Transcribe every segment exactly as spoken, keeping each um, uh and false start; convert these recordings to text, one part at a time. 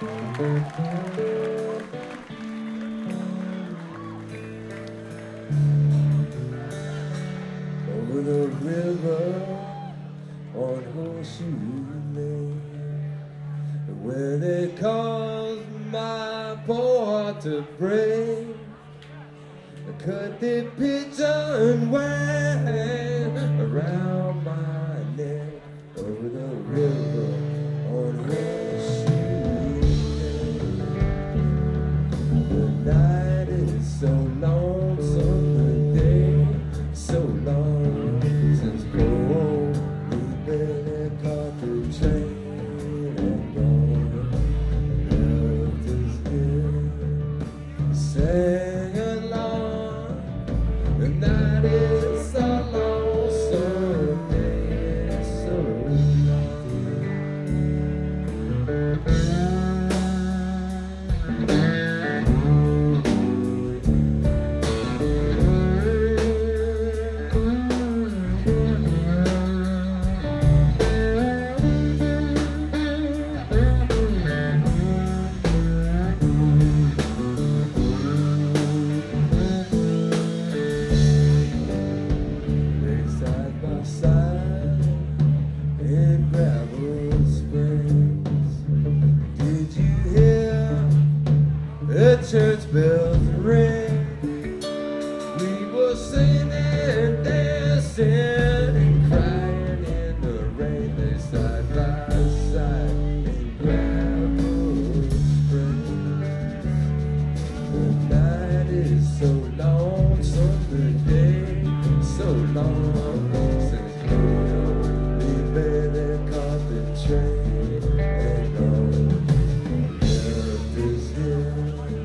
Over the river on Horseshoe Lane, where they caused my poor heart to break, cut the pigeon wing around my neck. Over the river on Horseshoe Lane, the night is so lonesome, the day so long, since poor Billy caught the train and gone. Left is here, sing along. The night is so lonesome, the day is so church bells ring. We were singing, dancing, and crying in the rain. They side by side in gravel springs. The night is so long, so the day so long. Since we barely caught the train and gone. Left is here.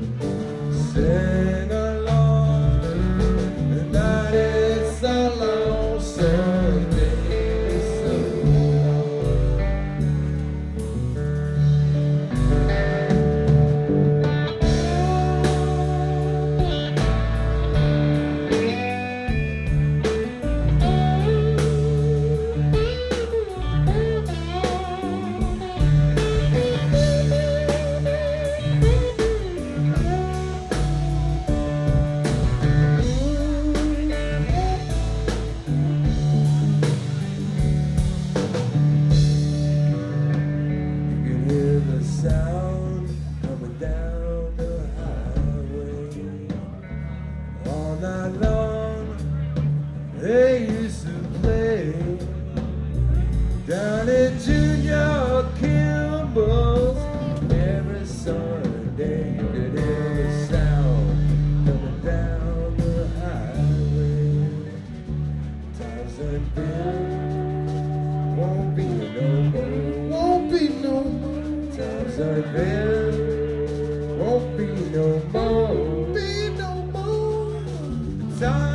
Sing along, the night is so lonesome, the day is so sound coming down the highway. All night long they used to play down at Junior Kimball's every Sunday. You could hear the sound coming down the highway. Times and Bill won't be no more, won't be no more. Times are there, won't be no more, be no more. Time